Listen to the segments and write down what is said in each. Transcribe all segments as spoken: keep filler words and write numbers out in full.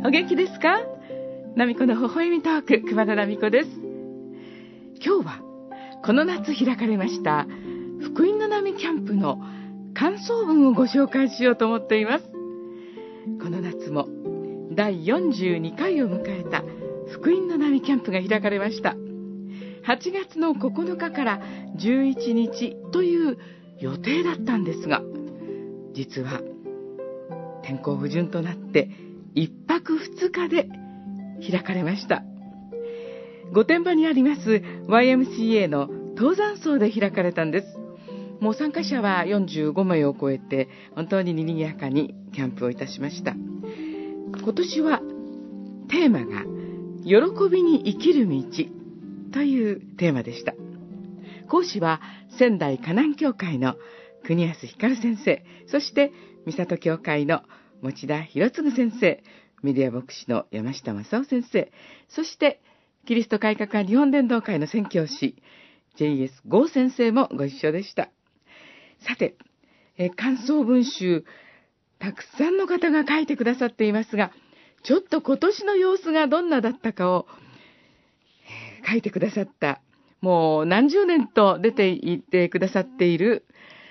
お元気ですか？ナミコの微笑みトーク、熊田ナミコです。今日はこの夏開かれました福音の波キャンプの感想文をご紹介しようと思っています。この夏もだいよんじゅうにかいを迎えた福音の波キャンプが開かれました。はちがつのここのかからじゅういちにちという予定だったんですが、実は天候不順となっていっぱくふつかで開かれました。御殿場にあります ワイエムシーエー の登山荘で開かれたんです。もう参加者はよんじゅうごめいを超えて本当に賑やかにキャンプをいたしました。今年はテーマが喜びに生きる道というテーマでした。講師は仙台河南教会の国安光先生、そして三郷教会の持田博次先生、メディア牧師の山下正夫先生、そしてキリスト改革派日本伝道会の宣教師 ジェイエス ゴー先生もご一緒でした。さて、え感想文集たくさんの方が書いてくださっていますが、ちょっと今年の様子がどんなだったかを、えー、書いてくださった、もう何十年と出ていてくださっている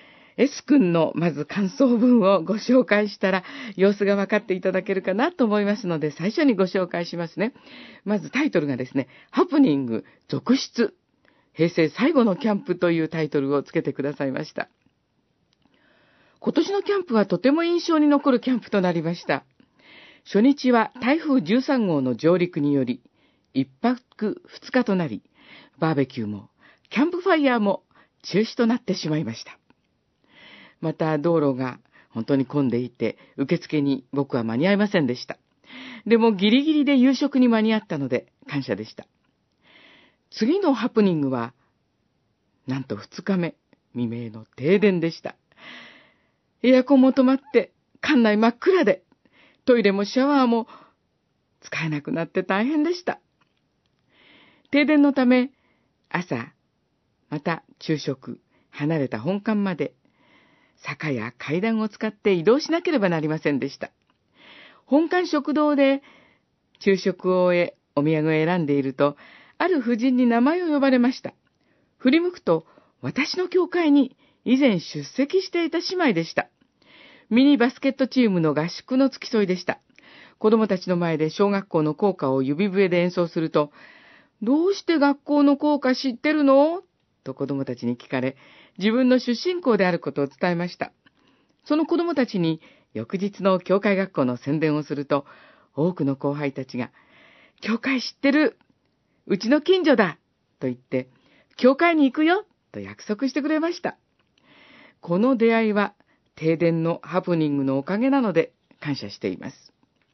S 君のまず感想文をご紹介したら様子が分かっていただけるかなと思いますので、最初にご紹介しますね。まずタイトルがですね、ハプニング続出、平成最後のキャンプというタイトルをつけてくださいました。今年のキャンプはとても印象に残るキャンプとなりました。初日は台風じゅうさんごうの上陸によりいっぱくふつかとなり、バーベキューもキャンプファイヤーも中止となってしまいました。また道路が本当に混んでいて、受付に僕は間に合いませんでした。でもギリギリで夕食に間に合ったので感謝でした。次のハプニングはなんとふつかめ未明の停電でした。エアコンも止まって館内真っ暗で、トイレもシャワーも使えなくなって大変でした。停電のため朝また昼食、離れた本館まで坂や階段を使って移動しなければなりませんでした。本館食堂で昼食を終えお土産を選んでいると、ある婦人に名前を呼ばれました。振り向くと私の教会に以前出席していた姉妹でした。ミニバスケットチームの合宿の付き添いでした。子供たちの前で小学校の校歌を指笛で演奏すると、どうして学校の校歌知ってるの？と子供たちに聞かれ、自分の出身校であることを伝えました。その子供たちに翌日の教会学校の宣伝をすると、多くの後輩たちが、教会知ってる、うちの近所だと言って、教会に行くよと約束してくれました。この出会いは停電のハプニングのおかげなので感謝しています。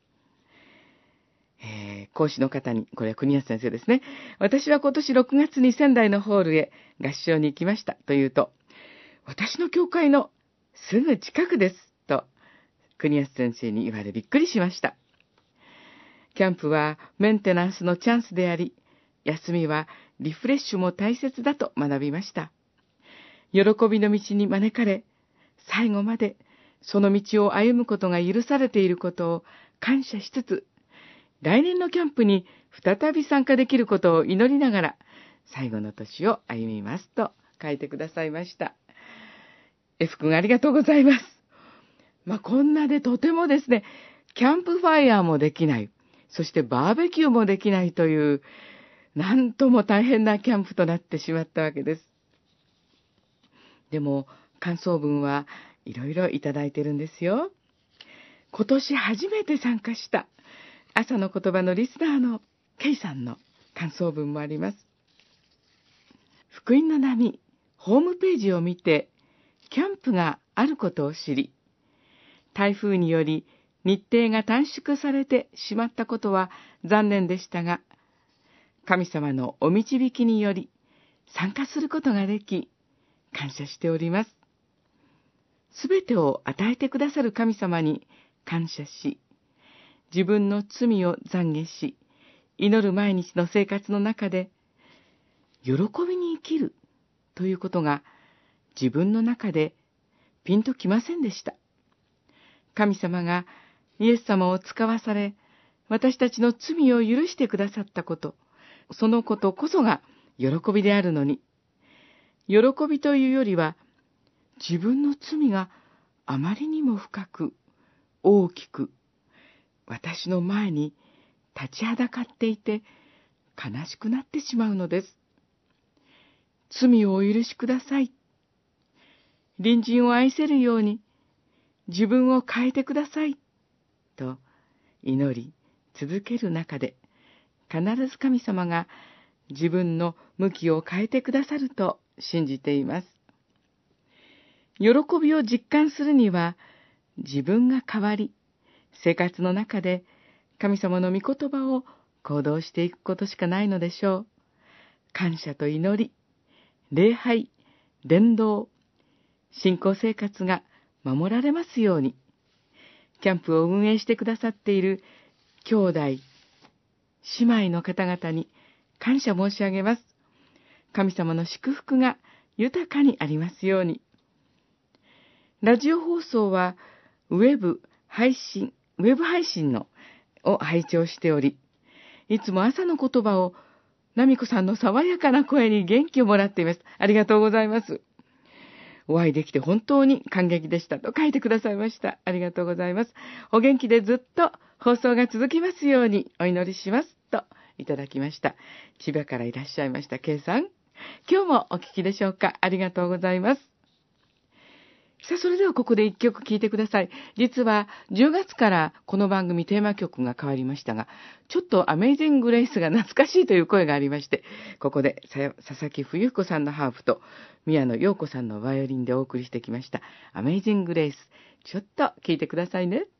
えー、講師の方に、これは国安先生ですね。私は今年ろくがつに仙台のホールへ合唱に行きましたと言うと、私の教会のすぐ近くですと国安先生に言われびっくりしました。キャンプはメンテナンスのチャンスであり、休みはリフレッシュも大切だと学びました。喜びの道に招かれ、最後までその道を歩むことが許されていることを感謝しつつ、来年のキャンプに再び参加できることを祈りながら、最後の年を歩みますと書いてくださいました。F 君ありがとうございます。まあ、こんなでとてもですね、キャンプファイヤーもできない、そしてバーベキューもできないという、なんとも大変なキャンプとなってしまったわけです。でも、感想文はいろいろいただいてるんですよ。今年初めて参加した朝の言葉のリスナーのケイさんの感想文もあります。福音の波ホームページを見てキャンプがあることを知り、台風により日程が短縮されてしまったことは残念でしたが、神様のお導きにより参加することができ、感謝しております。すべてを与えてくださる神様に感謝し、自分の罪を懺悔し、祈る毎日の生活の中で、喜びに生きるということが自分の中でピンときませんでした。神様がイエス様を使わされ、 私たちの罪を許してくださったこと、そのことこそが喜びであるのに、喜びというよりは、自分の罪があまりにも深く、大きく、私の前に立ちはだかっていて、悲しくなってしまうのです。罪をお許しください。隣人を愛せるように、自分を変えてください。と祈り続ける中で、必ず神様が自分の向きを変えてくださると信じています。喜びを実感するには、自分が変わり、生活の中で神様の御言葉を行動していくことしかないのでしょう。感謝と祈り、礼拝、伝道、信仰生活が守られますように。キャンプを運営してくださっている兄弟、姉妹の方々に感謝申し上げます。神様の祝福が豊かにありますように。ラジオ放送はウェブ配信、ウェブ配信のを拝聴しており、いつも朝の言葉をなみこさんの爽やかな声に元気をもらっています。ありがとうございます。お会いできて本当に感激でしたと書いてくださいました。ありがとうございます。お元気でずっと放送が続きますようにお祈りしますといただきました。千葉からいらっしゃいました K さん。今日もお聞きでしょうか。ありがとうございます。さあ、それではここで一曲聴いてください。実はじゅうがつからこの番組テーマ曲が変わりましたが、ちょっとアメイジング・グレイスが懐かしいという声がありまして、ここで佐々木冬彦さんのハープと宮野陽子さんのバイオリンでお送りしてきました。アメイジング・グレイス。ちょっと聴いてくださいね。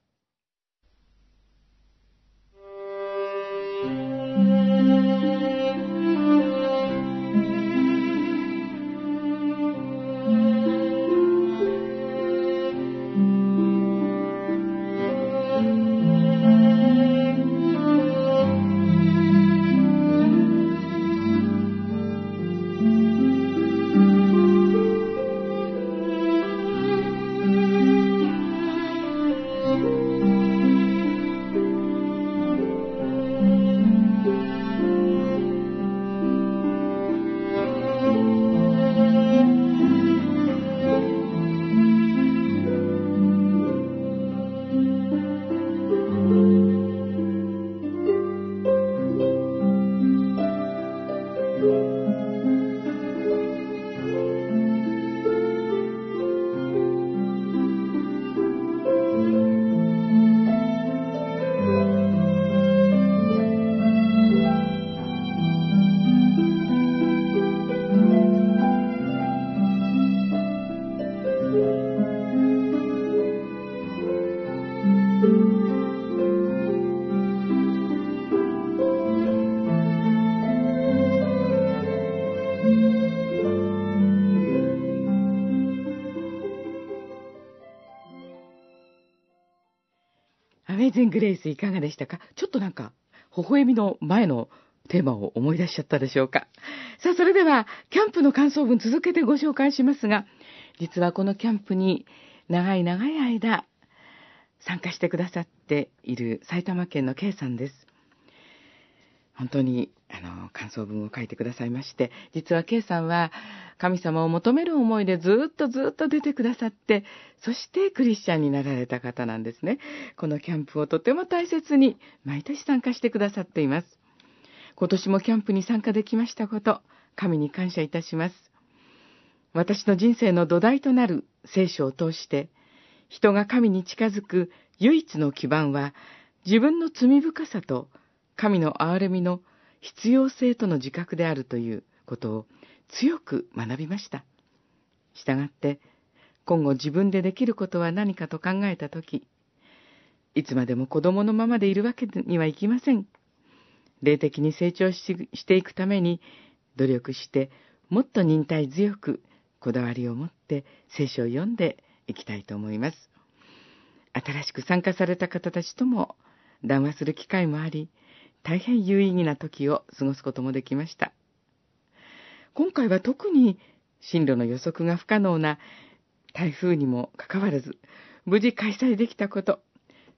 アメイジング・グレイスいかがでしたか？ちょっとなんか、微笑みの前のテーマを思い出しちゃったでしょうか？さあ、それでは、キャンプの感想文続けてご紹介しますが、実はこのキャンプに長い長い間参加してくださっている埼玉県の K さんです。本当にあの感想文を書いてくださいまして、実は K さんは神様を求める思いでずっとずっと出てくださって、そしてクリスチャンになられた方なんですね。このキャンプをとても大切に毎年参加してくださっています。今年もキャンプに参加できましたこと、神に感謝いたします。私の人生の土台となる聖書を通して、人が神に近づく唯一の基盤は、自分の罪深さと神の憐れみの必要性との自覚であるということを強く学びました。したがって、今後自分でできることは何かと考えたとき、いつまでも子供のままでいるわけにはいきません。霊的に成長し、していくために努力して、もっと忍耐強く、こだわりを持って聖書を読んでいきたいと思います。新しく参加された方たちとも談話する機会もあり、大変有意義な時を過ごすこともできました。今回は特に進路の予測が不可能な台風にもかかわらず、無事開催できたこと、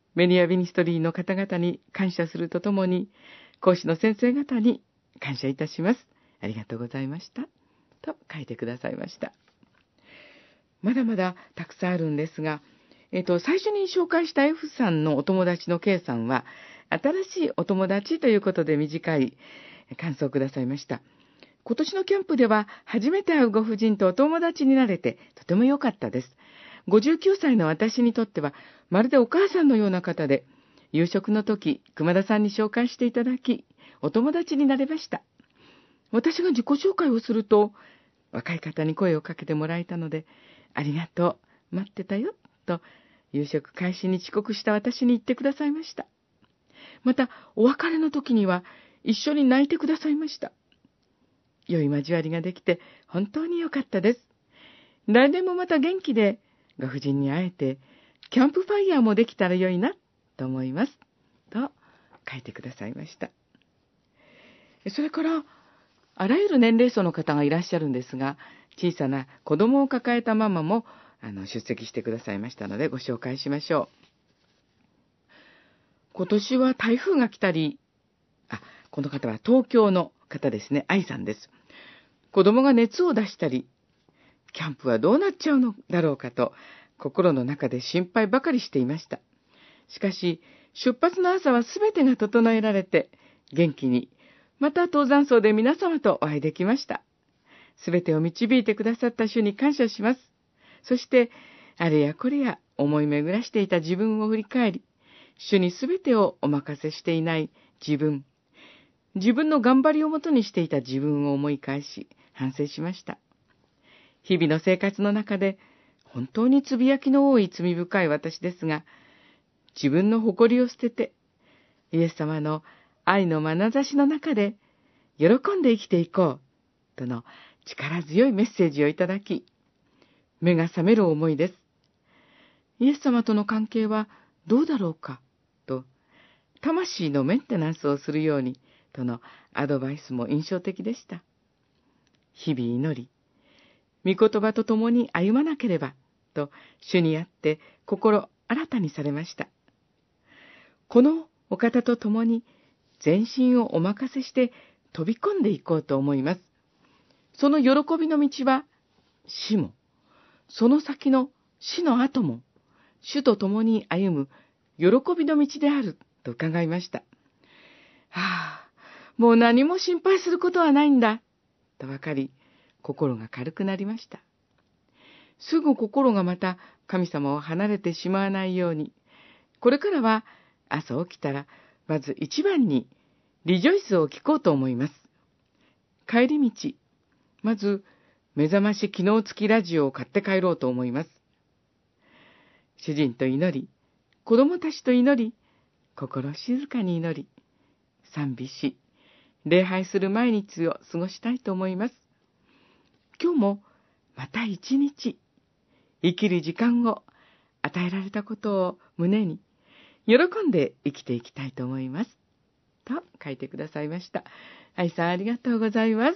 メディアミニストリーの方々に感謝するとともに、講師の先生方に感謝いたします。ありがとうございました。と書いてくださいました。まだまだたくさんあるんですが、えっと、最初に紹介した F さんのお友達の K さんは、新しいお友達ということで短い感想をくださいました。今年のキャンプでは初めて会うご婦人とお友達になれてとても良かったです。ごじゅうきゅうさいの私にとってはまるでお母さんのような方で、夕食の時、熊田さんに紹介していただき、お友達になれました。私が自己紹介をすると、若い方に声をかけてもらえたので、ありがとう、待ってたよ、と夕食開始に遅刻した私に言ってくださいました。また、お別れの時には一緒に泣いてくださいました。良い交わりができて本当に良かったです。来年もまた元気でご婦人に会えて、キャンプファイヤーもできたら良いなと思います。と書いてくださいました。それから、あらゆる年齢層の方がいらっしゃるんですが、小さな子供を抱えたママもあの出席してくださいましたのでご紹介しましょう。今年は台風が来たり、あ、この方は東京の方ですね、愛さんです。子供が熱を出したり、キャンプはどうなっちゃうのだろうかと、心の中で心配ばかりしていました。しかし、出発の朝はすべてが整えられて、元気に、また登山荘で皆様とお会いできました。すべてを導いてくださった主に感謝します。そして、あれやこれや思い巡らしていた自分を振り返り、主にすべてをお任せしていない自分、自分の頑張りをもとにしていた自分を思い返し、反省しました。日々の生活の中で、本当につぶやきの多い罪深い私ですが、自分の誇りを捨てて、イエス様の愛の眼差しの中で、喜んで生きていこう、との力強いメッセージをいただき、目が覚める思いです。イエス様との関係はどうだろうか、と、魂のメンテナンスをするように、とのアドバイスも印象的でした。日々祈り、御言葉と共に歩まなければ、と主にあって心新たにされました。このお方と共に全身をお任せして飛び込んでいこうと思います。その喜びの道は死も、その先の死の後も、主と共に歩む喜びの道であると伺いました。はあ、もう何も心配することはないんだ、と分かり、心が軽くなりました。すぐ心がまた神様を離れてしまわないように、これからは朝起きたら、まず一番にリジョイスを聞こうと思います。帰り道、まず目覚まし機能付きラジオを買って帰ろうと思います。主人と祈り、子供たちと祈り、心静かに祈り、賛美し、礼拝する毎日を過ごしたいと思います。今日もまた一日、生きる時間を与えられたことを胸に、喜んで生きていきたいと思います。と書いてくださいました。愛さんありがとうございます。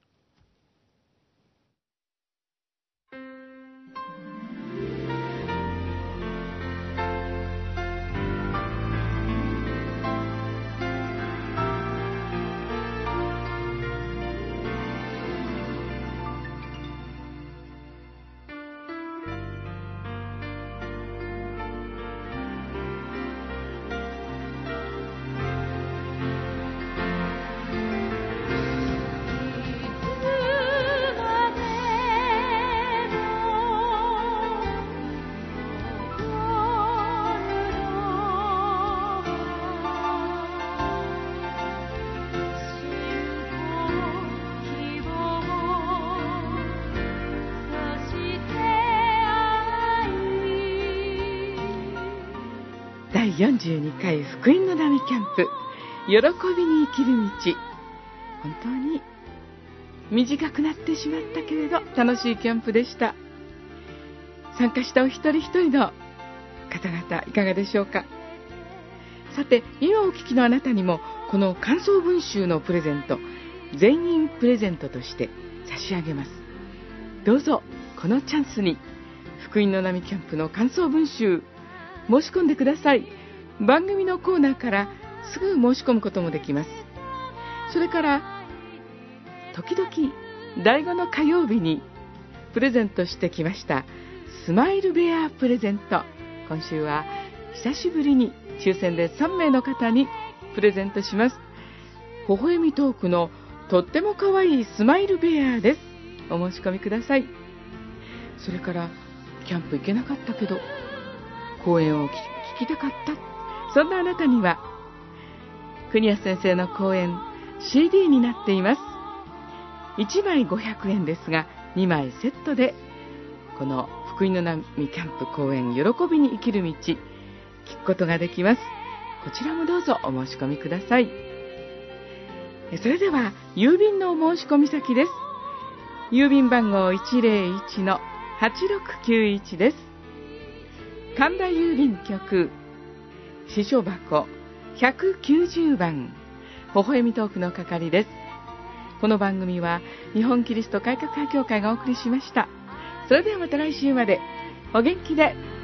だいよんじゅうにかい福音の波キャンプ、喜びに生きる道。本当に短くなってしまったけれど楽しいキャンプでした。参加したお一人一人の方々いかがでしょうか。さて、今お聞きのあなたにもこの感想文集のプレゼント、全員プレゼントとして差し上げます。どうぞこのチャンスに福音の波キャンプの感想文集申し込んでください。 番組のコーナーからすぐ申し込むこともできます。それから時々だいごの火曜日にプレゼントしてきましたスマイルベアプレゼント、今週は久しぶりに抽選でさんめいの方にプレゼントします。微笑みトークのとってもかわいいスマイルベアです。お申し込みください。それからキャンプ行けなかったけど講演を聞きたかった、そんなあなたには国安先生の講演 シーディー になっています。いちまいごひゃくえんですがにまいセットでこの福音の波キャンプ講演喜びに生きる道聞くことができます。こちらもどうぞお申し込みください。それでは郵便のお申し込み先です。郵便番号 いちまるいちのはちろくきゅういち です。神田郵便局支所箱ひゃくきゅうじゅうばん、微笑みトークの係です。この番組は日本キリスト改革派協会がお送りしました。それではまた来週までお元気で